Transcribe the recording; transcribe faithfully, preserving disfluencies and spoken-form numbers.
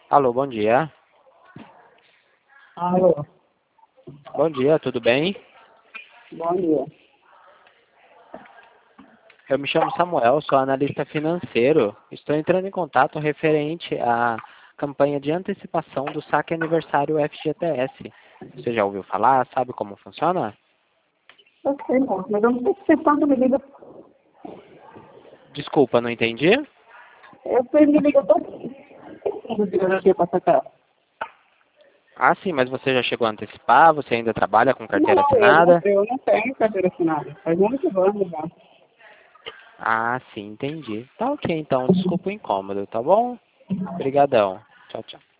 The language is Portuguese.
Alô, bom dia. Alô, Bom dia, tudo bem? bom dia. Eu me chamo Samuel, sou analista financeiro. Estou entrando em contato referente à campanha de antecipação do saque aniversário F G T S. Você já ouviu falar? Sabe como funciona? Eu sei, moço, mas eu não sei se você tanto me liga. Desculpa, não entendi? Eu sei, me liga todo dia aqui pra essa casa. Ah, sim, mas você já chegou a antecipar? Você ainda trabalha com carteira Não, eu não, assinada? eu não tenho carteira assinada. Faz muitos anos já. Ah, sim, entendi. Tá ok, então. Desculpa o incômodo, tá bom? Obrigadão. Tchau, tchau.